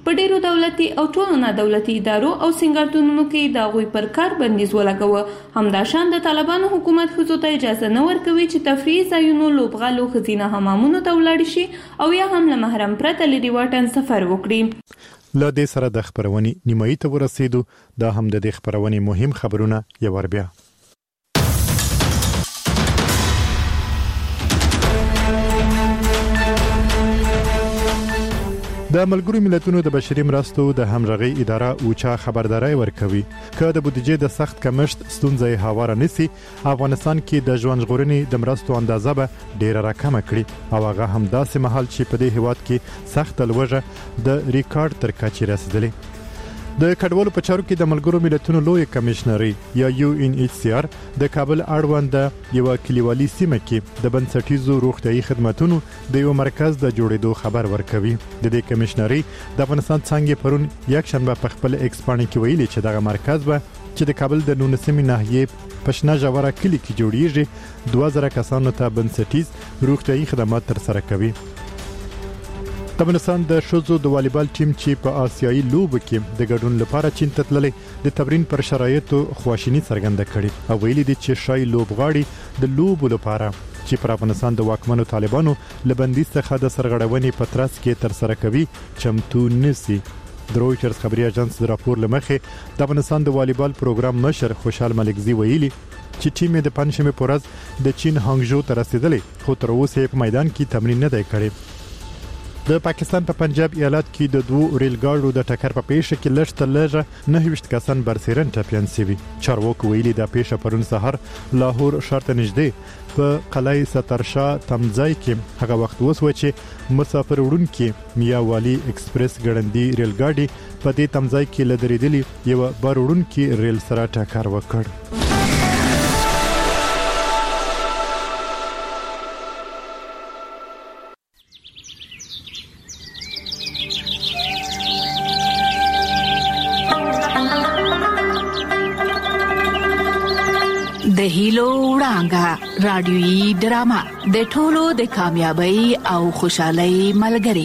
په ډیرو دولتي او ټولو نه دولتي ادارو او سنگارتونونو کې د هغوی پر کار بندیز ولګاوه. همداشان د طالبانو حکومت ښځو ته اجازه نه ورکوي چې تفریحي ځایونو، لوبغالو، ښځینه حمامونو ته ولاړ شي او یا هم له محرم پرته لرې واټن سفر وکړي. له دې سره د خبرونې نیمایي ته ورسېدو. دا هم د دې خبرونې مهم خبرونه یو ور بیا. د ملګرو ملتونو د بشري مرستو د همغږي اداره اوچا خبرداري ورکوي چې د بودیجې د سخت کمښت ستونزې هواره نسی افغانستان کې د ژوند ژغورنې د مرستو اندازه به ډیره راکمه کړي او هغه هم داسې مهال چې په دې هیواد کې سخت لوږه د ریکارډ تر کچې رسیدلې. د کډوالو په چارو کې د ملګرو ملتونو لوی کمشنري یا UNHCR د کابل اړوند یو کلیوالي سیمه کې د بنسټیزو روغتيایي خدماتو د یو مرکز د جوړېدو خبر ورکوي. د دې کمشنري د افغانستان څنګه پرون یک شنبه په خپل ایکس باندې کې ویلي چې دغه مرکز به چې د کابل د 19 ناحیې پښنا جوړه کلی کې جوړیږي 2000 کسانو ته بنسټیز روغتيایي خدمات تر سره کوي. د افغانستان د شوزو د والیبال ټیم چې په آسیایي لوبو کې د ګډون لپاره چین ته تللی د تمرین پر شرایطو خواشینی څرګنده کړې او ویلي دي چې شای لوبغاړي د لوبو لپاره چې پر افغانستان د واکمنو طالبانو لبندیز څخه د سرغړونې په ترڅ کې تر سره کوي چمتو نسی. د رويټرز خبري اژانس د راپور لمخې د افغانستان د والیبال پروګرام مشر خوشحال ملکزی ویلي چې ټیم د پنځمه پورز د چین هانګژو ته رسیدلی خو تر اوسه په میدان کې تمرین نه دی کړی. د پاکستان په پنجاب ایالت کې د دوه ریل ګاډو د ټکر په پیښه کې لږ تر لږه 9 کسان برسېرن ټاپیان شوي. چارواکو ویلي دا پیښه پرون سحر لاهور شرط نږدې په قلعه سترشاه تمځای کې هغه وخت وسو چې مسافر وړونکي میاوالی ایکسپریس ګړندی ریل ګاډي په دې تمځای کې لدریدلی یو بار وړونکي ریل سره ټکر وکړ. د هیلو وړانګه رادیويي ډرامه د ټولو د کامیابی او خوشحالۍ ملګری.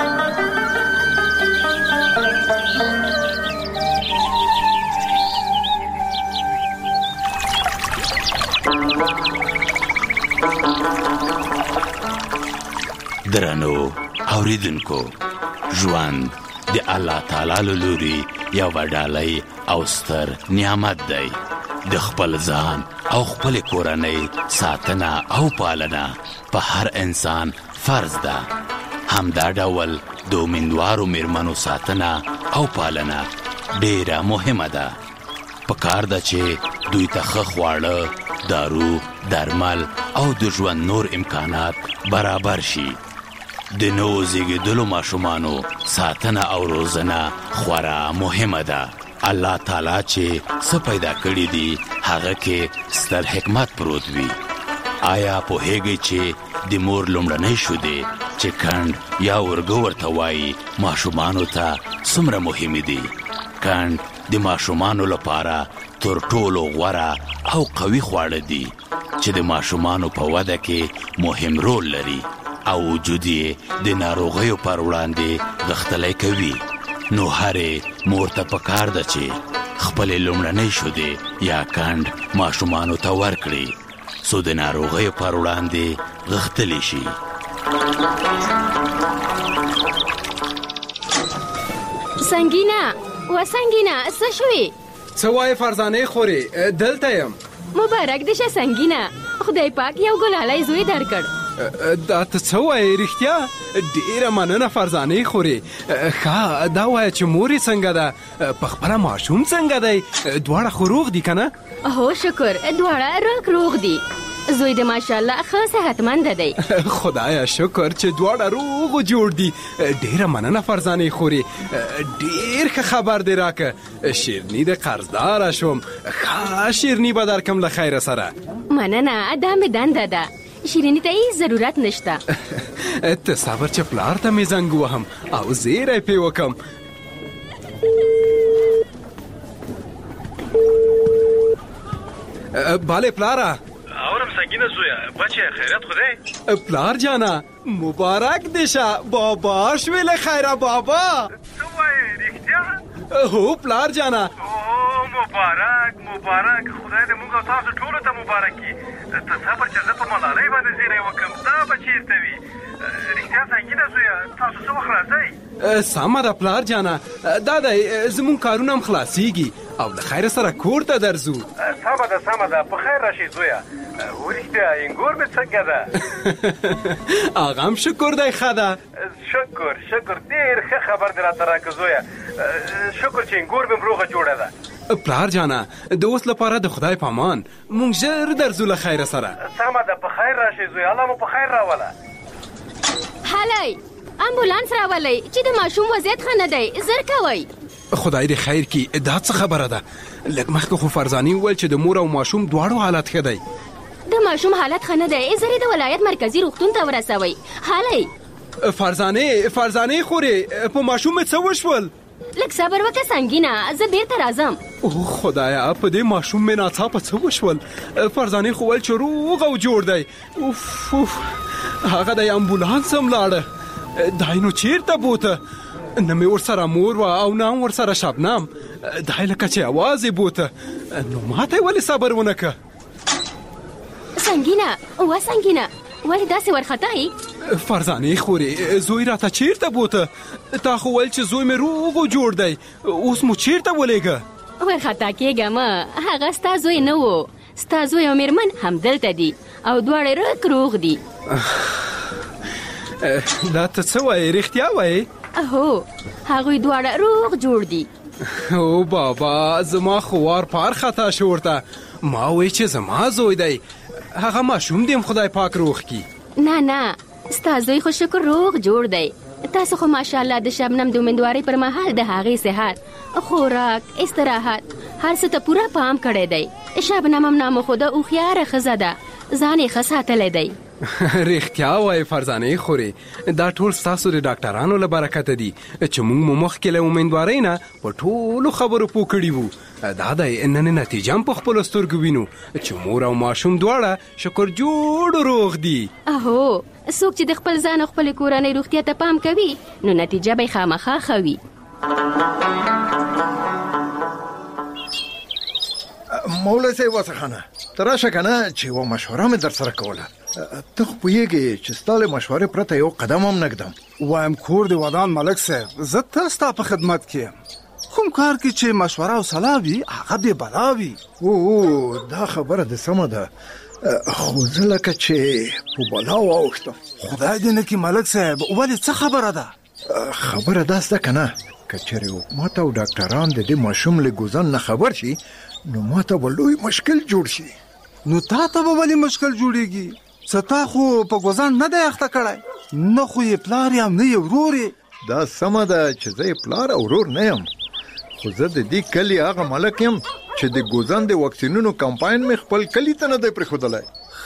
درنو اوریدونکو، ژوند د الله تعالی له لوري یو ډالۍ او ستر نعمت دی. د خپل ځان او خپل کورنۍ ساتنه او پالنه په هر انسان فرض ده. همدا ډول د امیندوارو میرمنو ساتنه او پالنه ډیره مهمه ده. پکار ده چې دوی ته ښه خواړه، دارو، درمل او د ژوند نور امکانات برابر شي. د نوو زیږیدلو ماشومانو ساتنه او روزنه خورا مهمه ده. الله تعالی چې څه پیدا کړی دی هغه کې ستر حکمت پروت وي. آیا پوهیږئ چې د مور لومړنۍ شیدې چې کند یا ورګو ورته وایي ماشومانو ته څومره مهمې دي؟ کند د ماشومانو لپاره تر ټولو غوره او قوي خواړه دي چې د ماشومانو په وده کې مهم رول لري او وجود یې د ناروغیو پر وړاندې غښتلی کوي. نو هرې مور ته پکار ده چې خپل لومړنۍ شیدې یا کند ماشومانو ته ورکړي څو د ناروغیو پر وړاندې غښتلی شي. سنگینا و سنگینا څه شوي؟ څه وایې فرزانې خورې؟ دلته یم. مبارک دې شه سنگینا، خدای پاک یو ګلالی زوی درکړ. دا ته څه وایې رښتیا؟ ډیره مننه فرزانې خورې. ښه دا وایه چې مورې څنګه ده؟ په خپله ماشوم څنګه دی؟ دواړه خو روغ دي که نه؟ هو شکر، دواړه روغ دي. زوی د ماشاءالله ښه صحتمند دی. خدایا شکر چې دواړه روغ و جوړ دي. ډیره مننه فرزانې خورې، ډیر ښه خبر دی راکه. شیرني د قرضداره شوم. ښه شیرني به درکم له خیره سره. مننه، دا مې دنده ده. شیرینی ته هیڅ ضرورت نشته. ته صبر چې پلار ته مې زنګ وهم او زیری پې وکم. بله پلاره. اورم سنگینه زویا، بچه خیرت خوده؟ پلار جانا مبارک دیشه، بابا شویل خیره بابا. تو وایې رښتیا؟ هو پلار جانا. مبارک خدای دې موږ او تاسو ټولو ته مبارک کړي. ته صبر چې زه په ملالۍ باندې زیری وکړم دا به چېرته وي؟ رښتیا سنګینه زویه تاسو څه وخت راځئ؟ سمه ده پلار جانا، دا دی زمونږ کارونه هم خلاصیږي او د خیر سره کور ته درځو. سمه ده په خیر راشئ زویه. ورښتیا انګور مې څنګه ده؟ هغه هم شکر دی ښه ده. شکر ډېر ښه خبر دې راته راکړه زویه. شکر چې انګور مې روغه جوړه ده. پلار جانا د اوس لپاره د خدای په امان مونږ ژر درځو له خیره سره. سمه ده په خیر راشئ زویه. الله مو په خیر راوله. هلئ امبولانس راولئ چې د ماشوم وضعیت ښه نه دی، زر کوئ. خدای دې خیر کړي. دا څه خبره ده؟ لږ مخکې خو فرزانې وویل چې د مور او ماشوم دواړو حالت ښه دی. د ماشوم حالت ښه نه دی، زر یې د ولایت مرکزي روغتون ته ورسوئ. هلئ فرزانې خورې په ماشوم مې څه وشول؟ لږ صبر وکړه سنګینه، زه بیرته راځم. اوه خدایا په دې ماشوم مې ناڅاپه څه وشول؟ فرزانې خو ویل چې روغ او جوړ دی. اوف هغه د امبولانس هم لاړه. دای نو چیرته بوته؟ نه مې ورسره مور وه او نه هم ورسره شبنم. دای لکه چې اواز یې بوته. نو ماته یې ولې صبر ونه که؟ سنګینه ولې داسې ورختئ؟ فرزانې خورې زوی راته چیرته بوته؟ تا خو ویل چې زوی مې روغ او جوړ دی، اوس مو چیرته ولېږه؟ ورخطا کېږه مه، هغه ستا زوی نه و. ستا زوی او مېرمن همدلته دي او دواړه روغ دي. دا ته څه وایې؟ رښتیا وایې؟ هو هغوی دواړه روغ جوړ دي. او بابا زما خو وار پار خطا شو ورته. ما وی چې زما زوی دی، هغه ماشوم دې خدای پاک روغ کی. نه ستا زوی خو شکر روغ جوړ دی. تاسو خو ماشاءالله د شبنم د امیندوارۍ پر مهال د هغې صحت، خوراک، استراحت هر څه ته پوره پام کړی دی. شبنم هم نامخوده هوښیاره ښځه ده، ځان یې ښه ساتلی دی. رښتیا وایي فرزانې خورې، دا ټول ستاسو د ډاکټرانو له برکته دي چې موږ مو مخکې له امیندوارۍ نه په ټولو خبرو پوه کړي وو. دا دی نن نتیجه هم په خپلو سترګو وینو چې مور او ماشوم دواړه شکر جوړ روغ دي. هو څوک چې د خپل ځان او خپلې کورنۍ روغتیا ته پام کوي نو نتیجه به یې خامخا ښه وي. مولا صاحب واسخانه ته راشه کنه چې یوه مشوره مې در سره کوله. ته خو پوهېږې چې ستا له مشورې پرته یو قدم هم نه ږدم. وایم کور دې ودان ملک صاحب، زه تل ستا په خدمت کې یم. کوم کار کې چې مشوره او صلاح وي هغه بې بلا وي. دا خبره دې سمه ده، خو زه لکه چې په بلا واوښتم. خدای دې نه کړي ملک صاحب. ولې څه خبره ده؟ خبره داسته کنه که چېرې حکومت او ډاکټران د دې ماشوم له ګوزن نه خبر شي نو ماته به لوی مشکل جوړ شي. نو تا ته به ولې مشکل جوړېږي؟ څه تا خو په ګوزن نه دی اخته کړی، نه خو یې پلار یم نه یې ورور یې. دا سمه ده چې زه یې پلار او ورور نه یم، خو زه د دې کلي هغه ملک یم چې د ګوزن د واکسینونو کمپاین مې خپل کلي ته نه دی پرېښودلی.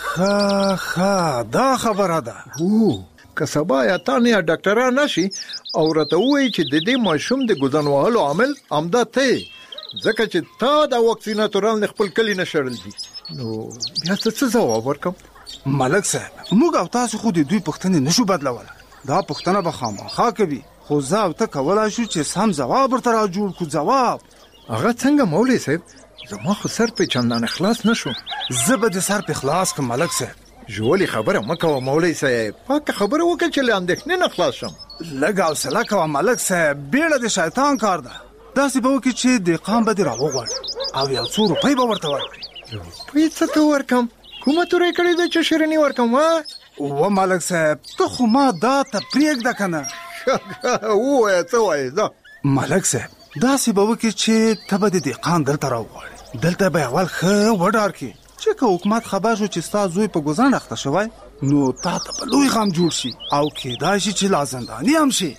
ښه دا خبره ده. که سبا یا تا نه یا ډاکټران راشي او راته ووایي چې د دې ماشوم د ګوزن وهلو عامل همدا ته ځکه چې تا دا واکسیناتوران خپل کلي نه شړل دي، نو بیا څه ځواب ورکم؟ ملک صاحب موږ او تاسو خو د دوی پوښتنې نشو بدلولی، دا پوښتنه به خامخا کوي، خو زه او ته کولی شو چې سم ځواب ورته را جوړ کړو. ځواب هغه څنګه مولوي صاحب؟ زما خو سر په چندانه خلاص نشو. زه به د سر په خلاص کړم ملک صاحب. ژولې خبره مه کوه مولوي صاحب، پاکه خبره وکړه چې له اندېښنې نه خلاص شم. لږ حوصله کوه ملک صاحب، بیړه د شیطان کار ده. داسې به وکړي چې دهقان به دې راوغواړي او یو څو روپۍ به ورته ورکړي. روپۍ څه ته ورکم؟ کومه تورې کړې ده چې شیریني ورکم؟ و ملک صاحب ته خو ما دا ته پرېږده که نه. ووایه څه وایې؟ ځه ملک صاحب داسې به وکړي چې ته به د دهقان دلته راوغواړي، دلته به اول ښه وډار کړي چې که حکومت خبر شو چې ستا زوی په ګوزن اخته شوی نو تا ته به لوی غم جوړ شي او کېدای شي چې لا زنداني هم شي.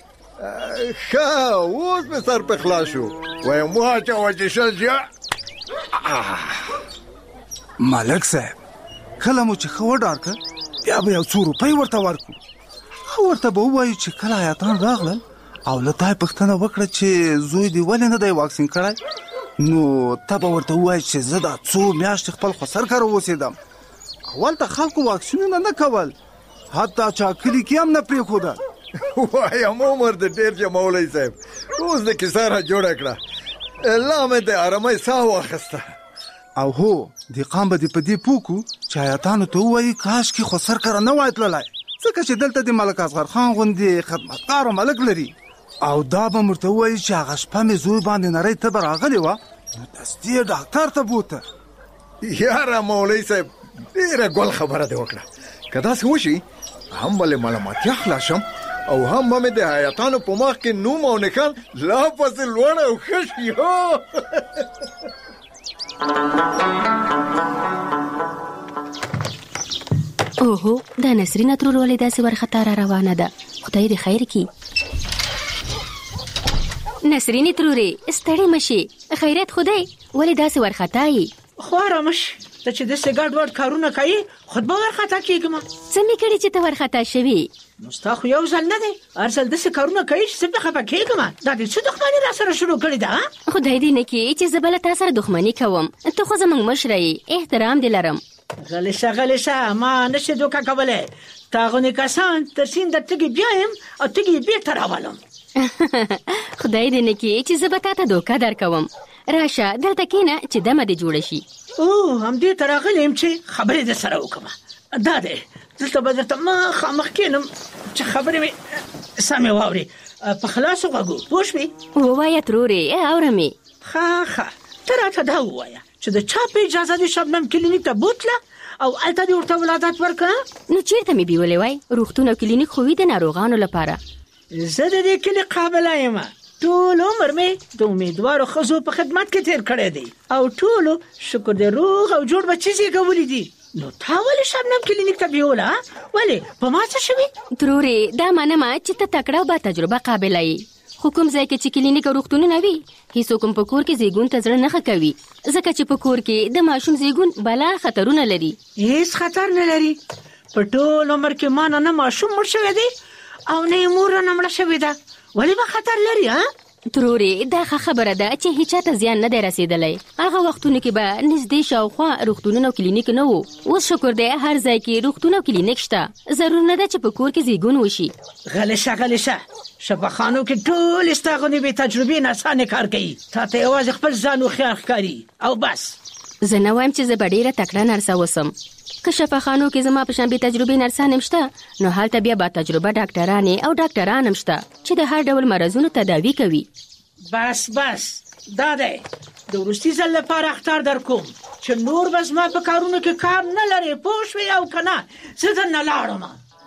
ښه اوس مې سر په خلاص شو. وایم واچوه چې شل شي. ملک صاحب کله مو چې ښه وډار کړ بیا به یو څو روپۍ ورته ورکړو. ورته به ووایو چې کله آیاتان راغلل او له تا یې پوښتنه وکړه چې زوی دې ولې نه دی واکسین کړی نو ته به ورته ووایې چې زه دا څو میاشتې خپل خسر کره اوسېدم. اول ته خلکو واکسینونه نه کول، حتی چا کلي کې هم نه پرېښوده. وایم عمر د ډېر چې مولوي صاحب اوس د کیسه را جوړه کړه لا مې د آرامۍ ساه واخیسته. او هو دهقان به دې په دې پوکو چې حیاتانو ته ووایي کاشکې خو سر کره نه وای تللی، ځکه چې دلته د ملک اصغر خان غوندې خدمتګاره ملک لري. او دا به ورته ووایي چې هغه شپه مې زوی باندې نری تبه راغلې وه نو دستي یې ډاکټر ته بوته. یاره مولوي صاحب ډېره ګل خبره دې وکړه. که داسې وشي هم به له ملامتیا خلاص شم او هم به مې د حیاتانو په مخ کې نوم او نښان لا پسې لوړ او ښه شي. اوهو دا نسرینه ترور ولې داسې ورخطا را روانه ده؟ خدای دې خیر کړي. نسرینې ترورې ستړې مشي، خیرت خدای ولې داسې ورخطا یې؟ خو آرامه شي، ته چې داسې ګډ وډ کارونه کوي خود به ورخطا کېږم. څه مې کړي چې ته ورخطا شوې؟ نو ستا خو یو ځل نه دی، هر ځل داسې کارونه کوي چې زه پې خفه کېږم. دا دې څه دښمني را سره شروع کړې ده؟ خدای دې نه کړي چې زه به له تا سره دښمني کوم. ته خو زموږ مشره یې، احترام دې لرم. غلی شه ما نشي دوکه کولی. تا غونې کسان تر سیند تږي بیایم او تږي بېرته راولم. خدای دې نه کړي چې زه به تا ته دوکه درکوم. راشه دلته کښېنه چې دمه دې جوړه شي. همدې ته راغلی یم چې خبرې در سره وکړم. دا دی دلته به درته مخامخ کښېنم چې خبرې مې سمې واورې په خلاصو غوږو. پوه شوې؟ ووایه ترورې اورم یې. ښه ته راته دا ووایه چې د چا په اجازه دې شبنم کلینیک ته بوتله او هلته دې ورته ولادت ورکړه؟ نو چېرته مې بیولې وای؟ روغتون او کلینیک خو وي د ناروغانو لپاره. زه د دې کلي قابله یم. ټول عمر مې د امیدوارو ښځو په خدمت کې تیر کړی دی او ټولو شکر دې روغ او جوړ بچي زېږولي دي. نو تا ولې شبنم کلینیک ته بیوله؟ ولې په ما څه شوي؟ ترورې دا منمه چې ته تکړه او با تجربه قابله یې، خو کوم ځای کې چې کلینیک او روغتونونه وي هیڅوک هم په کور کې زیږون ته زړه نه ښه کوي، ځکه چې په کور کې د ماشوم زیږون بلا خطرونه لري. هیڅ خطر نه لري. په ټول عمر کې ما نه ماشوم مړ شوی دی او نه یې مور رانه مړه شوې ده. ولې به خطر لري؟ ترورې دا ښه خبره ده چې هیچا ته زیان نه دی رسېدلی. هغه وختونو کې به نږدې شاوخوا روغتونونه او کلینیک نه وو. اوس شکر دی هر ځای کې روغتون او کلینیک شته. ضرور نه ده چې په کور کې زیږون وشي. غلی شه شفاخانو کې ټول ستا غوندې بې تجربې نرسانې کار کوي. تا ته یوازې خپل ځان هوښیار ښکاري او بس. زه نه وایم چې زه به ډېره تکړه نرسه اوسم. که شفاخانو کې زما په شان بې تجربې نرسان هم شته نو هلته بیا با تجربه ډاکټرانې او ډاکټران هم شته چې د هر ډول مرضونو تداوي کوي. بس دا دی د وروستي ځل لپاره اخطار در کوم چې نور به زما په کارونو کې کار نه لرې. پوه شوې او که نه زه درنه لاړم.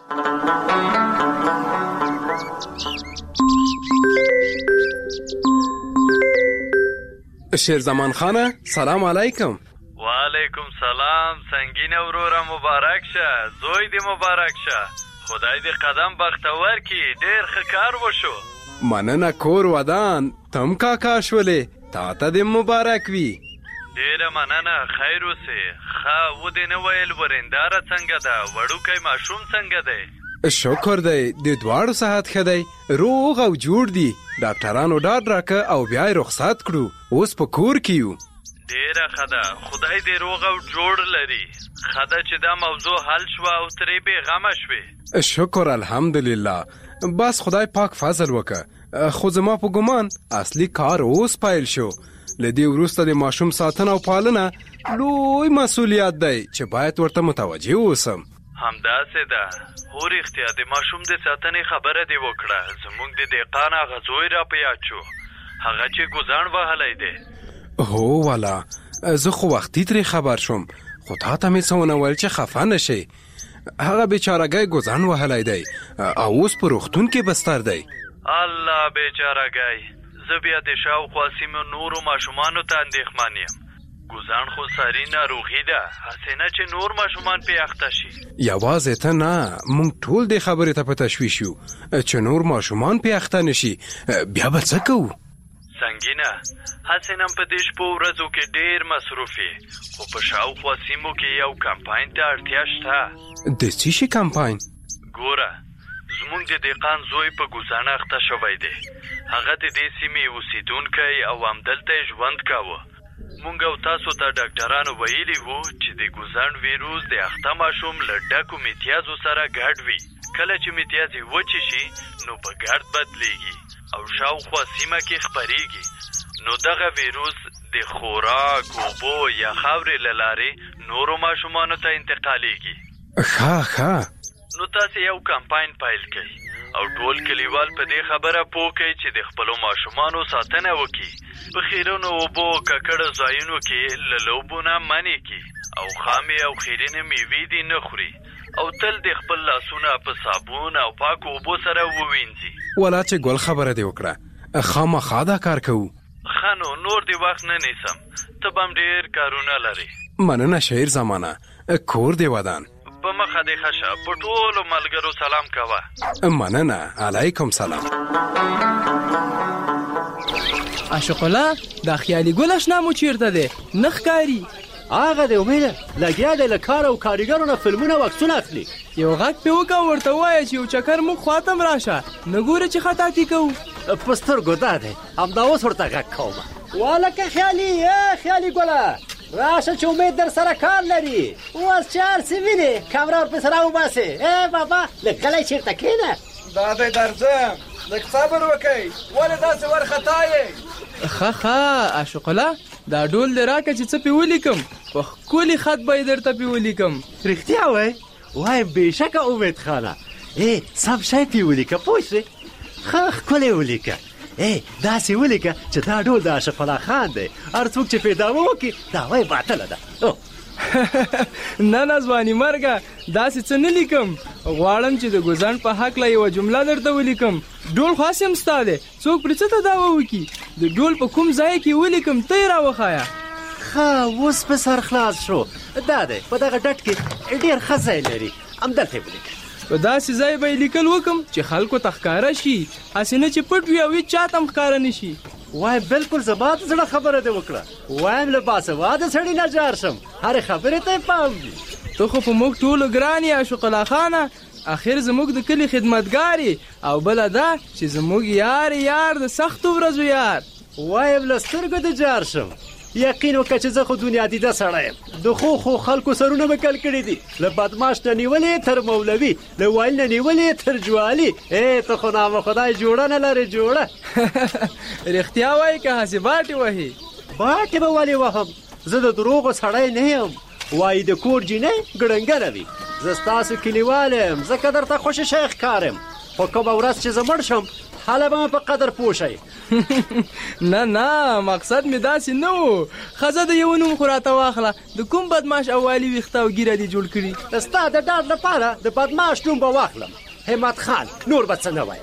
شیرزمان خانه سلام علیکم. وعلیکم سلام. سنگین وروره مبارک شه، زوی دې مبارک شه. خدای دې قدم بختور کی، ډیر ښه کار وشو. مننه کور ودان تم کاکا شولې، تا ته دې مبارک وي. ډیره مننه، خیر اوسې. ښه و دې نه ویل ورنداره څنګه ده؟ وړوکی ماشوم څنګه دی؟ شکر دی د دواړو صحت ښه دی، روغ او جوړ دي. ډاکټرانو ډاډ راکه او بیا یې رخصت کړو، اوس په کور کې یو. ډیره ښه ده، خدای دې روغ او جوړ لري. ښه ده چې دا موضوع حل شوه او ترې بېغمه شوې. شکر الحمدلله. بس خدای پاک فضل وکړه. خو زما په ګمان اصلي کار اوس پیل شو. له دې وروسته د ماشوم ساتنه او پالنه لوی مسؤلیت دی چې باید ورته متوجه اوسم. همداسې ده. هو رښتیا د ماشوم د ساتنې خبره دې وکړه. زموږ د دهقان هغه زوی را په یاد شو، هغه چې ګوزاڼ وهلی دی. هو والا زه خو وختي ترې خبر شوم، خو تا ته مې څه ونه ویل چې خفه نه شي. هغه بیچارهګی ګوزاڼ وهلی دی او اوس په روغتون کې بستر دی. الله بیچارهګی. زه بیا د شاوخوا سیمو نورو ماشومانو ته اندېښمن یم. ګوزاڼ خو ساري ناروغي ده، هسې نه چې نور ماشومان پې اخته شي. یوازې ته نه، موږ ټول دې خبرې ته په تشویش یو چې نور ماشومان پې اخته نه شي. بیا به څه کوو؟ سنګینه، هسې نن په دې شپو ورځو کې ډېر مصروف یې، خو په شاوخوا سیمو کې یو کمپاین ته اړتیا شته. د څه شي کمپاین؟ ګوره، زموږ د دهقان زوی په ګوزاڼه اخته شوی دی. هغه د دې سیمې اوسیدونکی او همدلته یې ژوند کاوه. مونږ او تاسو ته ډاکټرانو ویلي وو چې د ګوزڼ ویروس د اخته ماشوم له ډکو میتیازو سره ګډ وي. کله چې میتیازې وچې شي نو په ګرد بدلیږي او شاوخوا سیمه کې خپریږي. نو دغه ویروس د خوراک، اوبو یا خاورې له لارې نورو ماشومانو ته انتقالیږي. ښه نو تاسې یو کمپاین پیل کړئ او ټول کلیوال په دې خبره پوه کړئ چې د خپلو ماشومانو ساتنه وکړي. په خیرونو اوبو ککړو ځایونو کې له لوبو نه منع کړي او خامې او خیرنې میوې دې نه خوري او تل د خپل لاسونه په صابون او پاکو اوبو سره ووینځي. ولا چې ګل خبره دې وکړه، خامخا دا کار کوو. ښه نو نور دې وخت نه نیسم، ته به هم ډېر کارونه لرې. مننه شاعر زمانه، کور دې ودان. په مخه دې ښه شه، په ټولو ملګرو سلام کوه. مننه، علیکم سلام. عاشق الله، دا خیالي ګل اشنا مو چیرته دی؟ نه ښکاري. هغه دی امیده، لګیا دی له کار او کاریګرو نه فلمونه او عکسونه اخلي. یو غږ پې وکړه ورته ووایه چې یو چکر موږ خواته م راشه، نه ګوره چې خطاطي کوو. په سترګو دا دی، همدا اوس ورته غږ کومه. والکه خیالي، خیالي ګله راشه چې امید در سره کار لري. اوس چې هر څه وینې کمره ورپسې راوباسې. بابا لږ غلی چېرته کښېنه. دا دی درځم، لږ صبر وکئ، ولې داسې وارخطا یې؟ ښه عاشق الله، دا ډول دې راکړه چې څه پې ولیکم، په ښکلي خط به یې درته پې ولیکم. رښتیا وایې؟ وایم بېشکه امید خانه، سم شی پې ولیکه پوه شوې. ښه ښکلی ولیکه، داسې ولیکه چې دا ډول د عاشق الله خان دی. هر څوک چې پیداوه وکړي دعوا یې باطله ده. نه ځواني مرګه، داسې څه نه لیکم. غواړم چې د ګوزڼ په هکله یوه جمله درته ولیکم. ډول خاص هم ستا دی، څوک پرې څه ته دعوه وکړي. د ډول په کوم ځای کې ولیکم ته یې راوښایه. ښه اوس په سر خلاص شو. دا دی په دغه ډټ کې ډېر ښه ځای لري، همدلته یې ولیکه. په داسې ځای به یې لیکل وکم چې خلکو ته ښکاره شي، هسې نه چې پټ وي او هېڅ چا ته هم ښکاره نه شي. وایم بالکل زما د زړه خبره دې وکړه. وایم له باسواده سړي نه جار شم، هرې خبرې ته یې پام وي. ته خو په موږ ټولو ګران یې عاشق الله خانه، اخر زموږ د کلي خدمتګار یې، او بله دا چې زموږ یار د سختو ورځو یار. وایم له سترګو دې جار شم. یقین وکړه چې زه خو دنیا دیده سړی یم. د خو خلکو سرونه مې کل کړي دي، له بدماش نه نیولې تر مولوي، له وایل نه نیولې تر جوالي. ته خو نامه خدای جوړه نه لرې جوړه. رښتیا وایي که هسې باټې وهي؟ باټې به ولې وهم، زه د دروغو سړی نه یم. وایي د کور جینۍ ګړنګره وي. زه ستاسو کلیوال یم، ځکه درته خوشې شی ښکارم. خو کومه ورځ چې زه مړ شم هله به مې په قدر پوه شئ. نه مقصد مې داسې نه و. ښځه د یو نوم خو راته واخله، د کوم بدماش او والي ویښته او ږیره دې جوړ کړي. ستا د ډاډ لپاره د بدماش نوم به واخلم، همت خان، نور به څه نه وایم.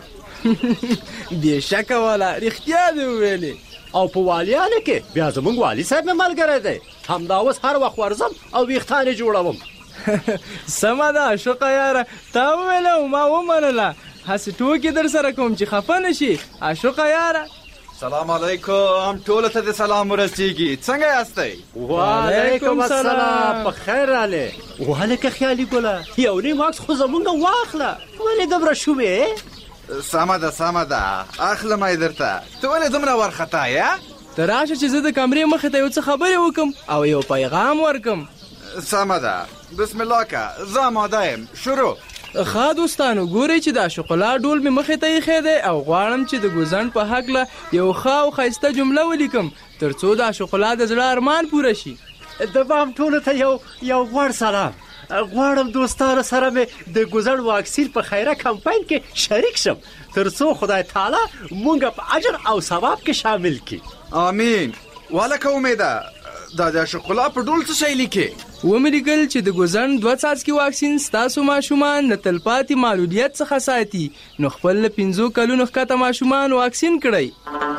بېشکه والا، رښتیا دې وویلې. او په والیانو کې بیا زموږ والي صاحب مې ملګری دی، همدا اوس هر وخت ورځم او ویښتان یې جوړوم. سمه ده عاشقه یاره، تا وویله او ما ومنله. هسې ټوکې در سره کوم چې خفه نه شي عاشقه یاره. سلام علیکم، ټولو ته د سلام ورسیږي. څنګه یاستئ؟ وعلیکم السلام، په خیر راغلې. وهلکه خیالي ګله، یو نیم عکس خو زمونږ واخله. ولې دومره شومې؟ سمه ده، اخلم یې درته. ته ولې دومره وارخطا یې؟ ته راشه چې زه د کمرې مخې ته یو څه خبرې وکم او یو پیغام ورکم. سمه ده، بسم الله که، زه آماده یم، شروع. ښه دوستانو، ګورئ چې دا شوکولا ډول مې مخې ته ایښی دی او غواړم چې د ګوزڼ په هکله یو ښه او ښایسته جمله ولیکم تر څو دا شوکولا د زړه ارمان پوره شي. د بام ټولو ته یو غوړ سلام. غواړم دوستانو سره مې د ګوزڼ واکسین په خیره کمپاین کې شریک شم تر څو خدای تعالی مونږ په اجر او ثواب کې شامل کړي. آمین. والکه امیده، دا د شوکولا په ډول څه شی لیکې؟ ومې لیکل چې د ګوزڼ 2 څاڅکي واکسین ستاسو ماشومان د تلپاتې معلولیت څخه ساتي، نو خپل له 5 کلونو ښکته ماشومان واکسین کړئ.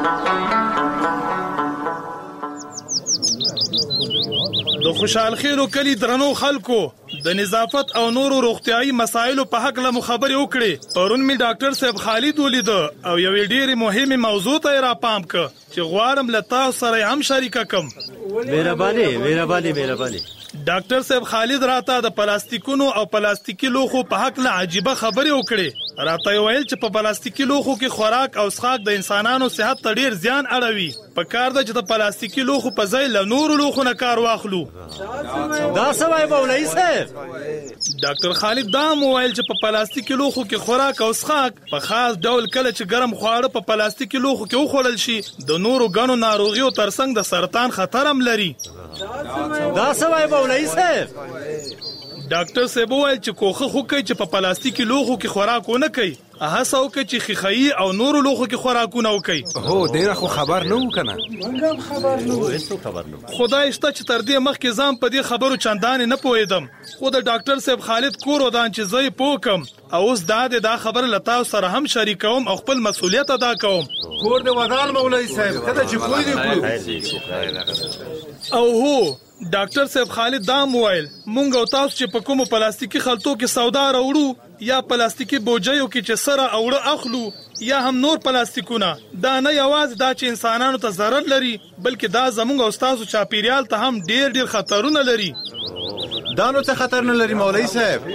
د خوشحال خیرو کلی درنو خلکو، د نظافت او نورو روغتیايي مسایلو په حق له خبرې وکړې. پرون می ډاکټر صاحب خالد ولیده او یو ډېر مهمه موضوع ته را پام ک چې غواړم له تاسو سره هم شریک کم. مهرباني. ډاکټر صاحب خالد راته د پلاستیکونو او پلاستیکي لوښو په حق له عجیبه خبرې وکړې. راته ویل چې په پلاستیکي لوښو کې خوراک او څښاک د انسانانو صحت ته ډیر زیان اړوي. په کار ده چې د پلاستیکي لوښو په ځای له نورو لوښو نه کار واخلو. دا څه وایي مولوي صاحب؟ ډاکټر خالد دا مو ویل چې په پلاستیکي لوښو کې خوراک او څښاک په خاص ډول کله چې ګرم خواړه په پلاستیکي لوښو کې وخوړل شي د نورو ګڼو ناروغیو ترڅنګ د سرطان خطر هم لري. دا څه وایي مولوي صاحب؟ ډاکټر صاحب وویل چې کوښښ وکړئ چې په پلاستیکي لوښو کې خوراک ونه کوئ. هڅه وکړئ چې ښیښایي او نورو لوښو کې خوراکونه وکړئ. هو ډېره خو خبر نه وو کنه. خدای شته چې تر دې مخکې ځان په دې خبرو چندانې نه پوهېدم، خو د ډاکټر صاحب خالد کور ودان چې زه یې پوه کړم او اوس دا خبره له تاسو سره هم شریکوم او خپل مسؤلیت ادا کوم. کور دې ودان مولوي صاحب، کله چې پوه دې او هو ډاکټر صاحب خالد دا موایل مونږ او تاسو چې په کومو پلاستیکي خلطو کې سودا راوړو یا پلاستیکي بوجیو کې چې سره اوړه اخلو یا هم نور پلاستیکونه، دا نه یوازې دا چې انسانانو ته ضرر لري بلکې دا زمونږ او تاسو چاپیریال ته هم ډیر خطرونه لري. دا نو څه خطر نه لري مولوي صاحب؟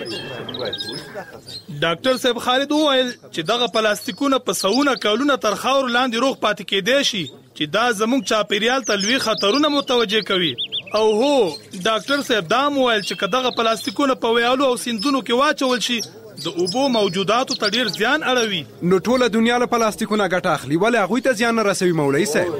ډاکټر صاحب خالد وویل چې دغه پلاستیکونه په سوونه کلونه تر خاورو لاندې روغ پاتې کېدای شي چې دا زموږ چاپیریال ته لوی خطرونه متوجه کوي. او هو ډاکټر صاحب دا وویل چې دغه پلاستیکونه په ویالو او سیندونو کې واچول شي د اوبو موجوداتو ته ډیر زیان اړوي. نو ټوله دنیا له پلاستیکونه ګټه اخلي ولې هغوی ته زیان نه رسوي مولوي صاحب؟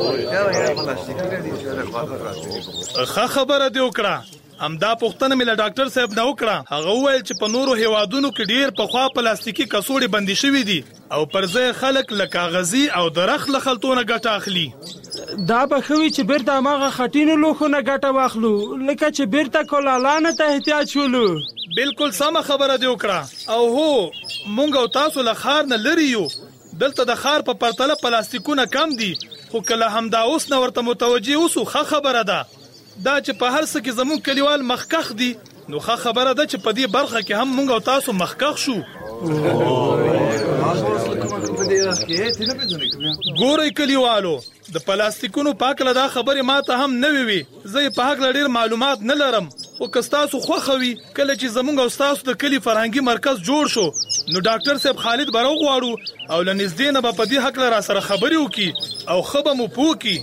ښه خبره دې وکړه. همدا پوښتنه مې له ډاکټر صاحب نه وکړه. هغه وویل چې په نورو هیوادونو کې ډیر پخوا پلاستیکي کڅوړې بندي شوي دي او پر ځای خلک له کاغذي او درخت له خلطونه ګټه اخلي. دا به خوي چې بیرته هغه خټینو لوښو نه ګټه واخلو لکه چې بیرته کولالانه ته احتیاج شولو. بالکل سمه خبره دې وکړه. او هو مونږ او تاسو له ښار نه لري یو، دلته د ښار په پرتله پلاستیکونه کم دي، خو کله همدا اوس نه ورته متوجه اوسو ښه خبره ده. دا چې په هر څه کې زموږ کلیوال مخکخ دي نو ښه خبره ده چې په دې برخه کې هم مونږ او تاسو مخکخ شو. ګورئ کلیوالو، د پلاستیکونو په هکله دا خبرې ماته هم نوې وي، زه یې په هکله ډېر معلومات نه لرم، خو که ستاسو خوښه وي کله چې زموږ او ستاسو د کلي فرهنګي مرکز جوړ شو نو ډاکټر صاحب خالد به راوغواړو او له نږدې نه به په دې هکله راسره خبرې وکړي او ښه به مو پوه کړي.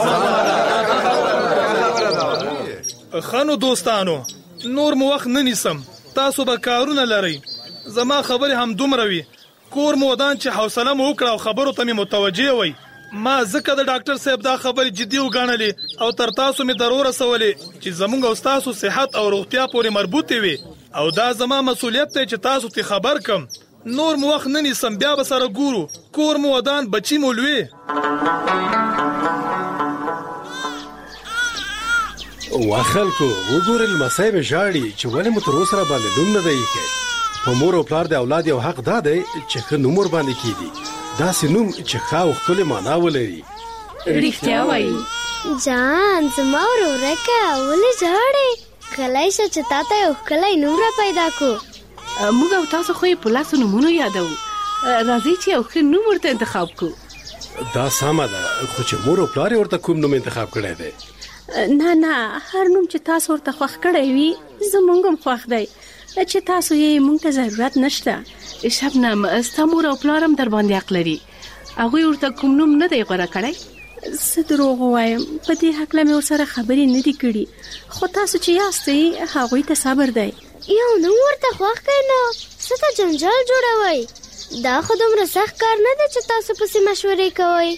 ښه نو دوستانو، نور مو وخت نه نیسم، تاسو به کارونه لرئ، زما خبرې هم دومره وي. کور مو ودان چې حوصله مو وکړه او خبرو ته مې متوجه وئ. ما ځکه د ډاکټر صاحب دا خبرې جدي وګڼلې او تر تاسو مې در ورسولې چې زموږ او ستاسو صحت او روغتیا پورې مربوطې وي او دا زما مسؤلیت دی چې تاسو ته خبر کم. نور مو وخت نه نیسم، بیا به سره ګورو. کور مو ودان، بچی مو لوی. وا خلکو وګورئ لمسی مې ژاړي چې ولې مو تر اوسه راباندې نوم نه دی ایښی. په مور او پلار د اولاد یو حق دا دی چې ښه نوم ورباندې کېږي، داسې نوم چې ښه او ښکلې معنا ولري. رښتیا وایي جان زما ورورکه ولې ژاړې؟ غلی شه چې تا ته یو ښکلی نوم را پیدا کړو. موږ او تاسو خو یې په لاسو نومونو یادوو، راځئ چې یو ښه نوم ورته انتخاب کړو. دا سمه ده، خو چې مور او پلار یې ورته کوم نوم انتخاب کړی دی؟ نه هر نوم چې تاسو ورته خوښ کړی وي زموږ هم خوښ دی، چې تاسو یې موږ ته ضرورت نشته. شبنم ستا مور او پلار هم در باندې حق لري، هغوی ورته کوم نوم نه دی غوره کړی؟ څه دروغ وایم، په دې هکله مې ورسره خبرې نه دي کړي، خو تاسو چې یاستئ هغوی ته صبر دی. یو نوم ورته خوښ کړئ نو څه ته جنجال جوړوئ؟ دا خو دومره سخت کار نه دی چې تاسو پسې مشورې کوئ.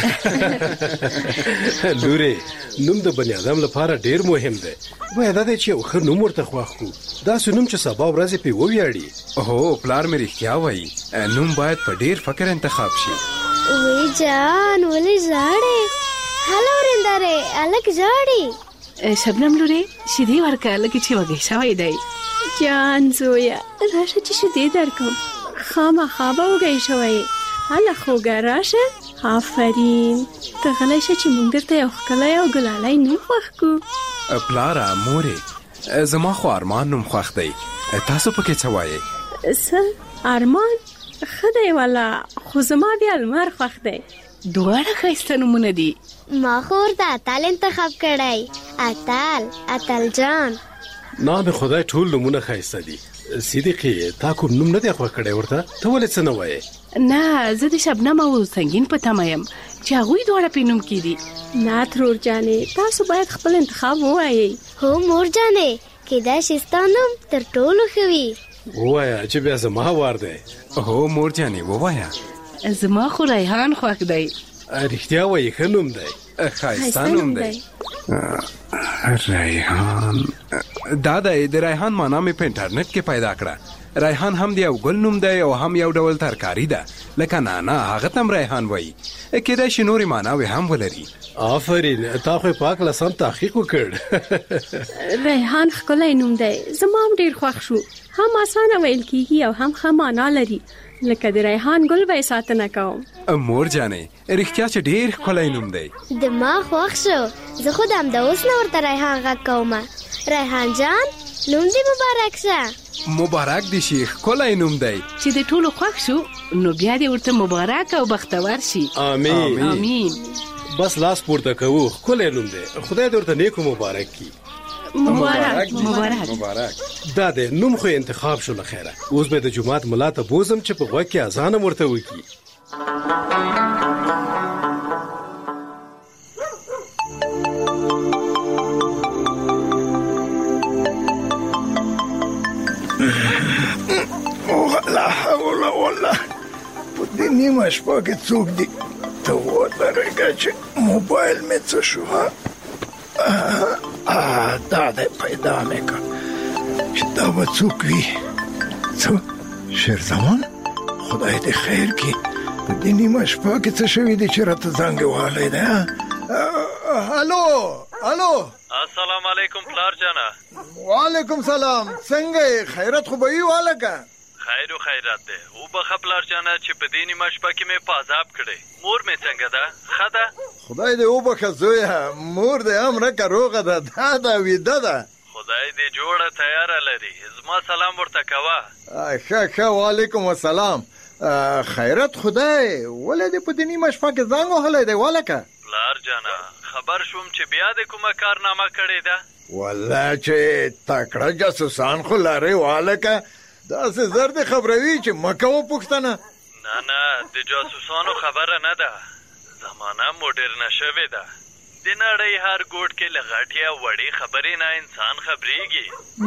لورې، نوم د بني ادم لپاره ډیر مهم دی، باید دا دی چې یو ښه نوم ورته خوښ کړو، داسې نوم چې سبا ورځې پرې وویاړي. هو پلار مې رښتیا وایي، نوم باید په ډیر فکر انتخاب شي. وی جان ولې ژاړې؟ هله ورندارې هلک ژاړي. شبنم لورې شیدې ورکړه لکه چې وږی شوی دی. جان زویه راشه چې شیدې درکړم، خامخا به وږی شوی. هله خوږه راشه. آفرین، ته غلی شه چې موږ درته یو ښکلی او ګلالی نوم خوښ کړو. پلاره مورې، زما خو ارمان نوم خوښ دی، تاسو پکې څه وایئ؟ څه ارمان؟ ښه دی والا، خو زما بیا لمر خوښ دی. دواړه ښایسته نومونه دي. ما خو ورته اتل انتخاب کړی. اتل جان. نام خدای ټول نومونه ښایسته دي. صدیقي تا کوم نوم نه دی خوښ کړی ورته؟ ته ولې څه نه وایې؟ نه، زه د شبنم او سنگین په تمه یم چې هغوی دواړه په نوم کې دي. نه ترور جانې، تاسو باید خپل انتخاب ووایئ. هو مور جانې، کیدای شي ستا نوم تر ټولو ښه وي. ووایه چې بیا زما وار دی. هو مور جانې ووایه. زما خو ریحان خوښ دی. رښتیا وایي ښه نوم دی. ښایسته نوم دی. ریحان دا د ریحان معنا مې په انټرنیټ کې پیدا کړه. ریحان هم د یو ګل نوم دی او هم یو ډول ترکاری ده، لکه نانا هغه تم ریحان وایي. کیدای شي نورې معناوې هم ولري. آفرین، تا خو په هکله سم تحقیق وکړ. ریحان ښکلی نوم دی، زما هم ډېر خوښ شو. هم اسانه ویل کیږي او هم ښه معنا لري، لکه د ریحان ګل به یې ساتنه کوم. مور جانې رښتیا چې ډېر ښکلی نوم دی. دما خوښ شو. زه خو د همدا اوس نه ورته ریحان غږ کومه. ریحان جان، نوم دې مبارک شه. مبارک دې شي، ښکلی نوم دی. چې د ټولو خوښ شو نو بیا دې ورته مبارک او بختور شي. آمین آمین. بس لاس پورته کوو، ښکلی نوم دی. خدای دې ورته نیکو مبارک کړي. مبارک. دا دی نوم خو انتخاب شو له خیره. اوس به د جمعات ملا ته بوزم چې په غوږ کې اذان هم ورته وکړي. لا حول ولا په دې نیمه شپه کې څوک دي؟ ته ودرېږه چې موبایل مې څه شو. دا دی پیدا مې کړ چې دا به څوک وي. څه شیرزمان، خدای دې خیر کړي. په دې نیمه شپه کې څه شوي دي چې راته زنګ وهلی دی؟ الو. السلام علیکم پلار جانا. وعلیکم سلام. څنګه خیرت خو به وي والکه؟ خیر و خیرات ده. او بخه پلار جانا چې په دې نیمه شپه کې مې په عذاب کړی. مور مې څنګه ده؟ ښه ده؟ خدای دې وبخه زویه، مور دې هم رکه روغه ده. دا ویده ده. خدای دې جوړه تیاره لري. زما سلام ورته کوه. ښه وعلیکم السلام. خیرت خدای، ولې دې په دې نیمه شپه کې زنګ وهلی دی والکه؟ پلار جانا خبر شوم چې بیا دې کومه کارنامه کړې ده. والله چې تکړه جاسوسان خو لرې والکه. داسې زر دې خبروي چې مه کوه پوښتنه. نه د جاسوسانو خبره نه ده. زمانه موډرنه شوې ده. د نړۍ هر ګوټ کې له غټې او وړې خبرې نه انسان خبرېږي.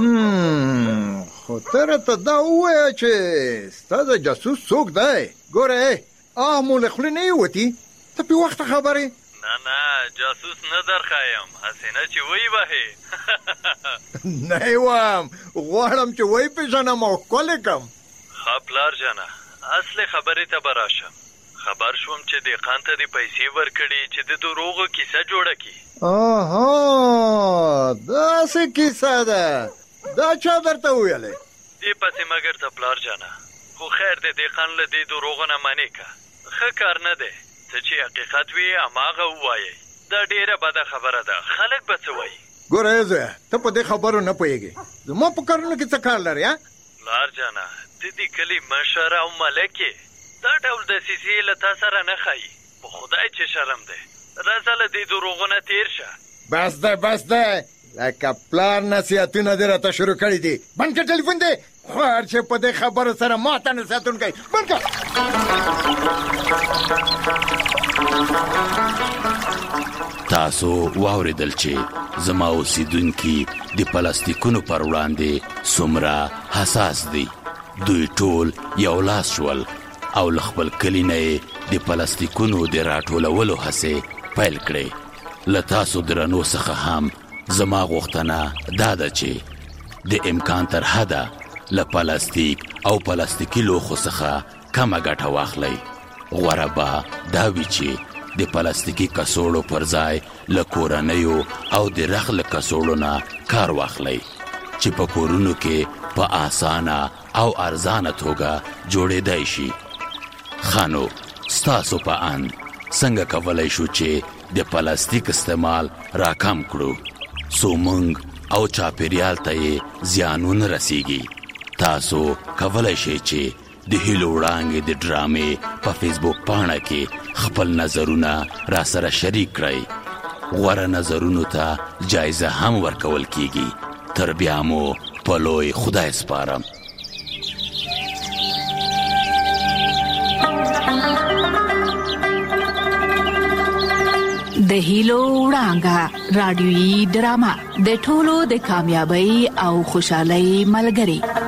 خو ته راته دا ووایه چې ستا د جاسوس څوک دی؟ ګوره مو له خولې نه یې وتي، ته پې وخته خبرې. نه جاسوس نه درښایم، هسې نه چې وی وهې. نه یې وایم، غواړم چې وی پېژنم او ښکلې کړم. ښه پلار جانه، اصلي خبرې ته به راشم. خبر شوم چې دهقان ته دې پیسې ورکړي چې د دروغو کیسه جوړه کړي. داسې کیسه ده؟ دا چا درته ویلې؟ دې پسې مګر ته پلار جانه، خو خیر دې دهقان له دې دروغو نه منې که. ښه کار نه دی. ته چې حقیقت وي هماغه ووایئ. دا ډېره بده خبره ده. خلک به څه وایي؟ ګوره زویه، ته په دې خبرو نه پوهېږې. زما په کارونو کې څه کار لرې؟ پلار جانه ته دې کلي مشر او ملک یې. دا ډول دسیسې له تا سره نه ښایي. په خدای چې شرم دی. راځه له دې دروغو نه تېر شه. بس دی. لکه پلار نصیحتونه دې راته شروع کړي دي. بند کړه ټلیفون دې. خوار چې په دې خبرو سره ماته نصیحتونه کوي. بند کړه. تاسو واوریدل چې زما اوسیدونکي د پلاستیکونو پر وړاندې څومره حساس دي. دوی ټول یو لاس شول او له خپل کلي نه د پلاستیکونو د راټولولو هڅې پیل کړې. له تاسو درنو څخه هم زما غوښتنه دا ده چې د امکان تر حده له پلاستیک او پلاستیکي لوښو څخه کمه ګټه واخلئ. غوره به دا وي چې د پلاستیکي کڅوړو پر ځای له کورنیو او د رخ له کڅوړو نه کار واخلئ چې په کورونو کې په آسانه او ارزانه توګه جوړېدای شي. خانو ستاسو په اند څنګه کولی شو چې د پلاستیک استعمال راکم کړو څو موږ او چاپیریال ته یې زیانون رسیږي؟ تاسو کولی شئ چې د هیلو وړانګې د ډرامې په فیسبوک پاڼه کې خپل نظرونه را سره شریک کړئ. غوره نظرونو ته جایزه هم ورکول کیږي. تر بیا مو په لوی خدای سپارم. د هیلو وړانګه رادیويي ډرامه د ټولو د کامیابی او خوشحالۍ ملګری.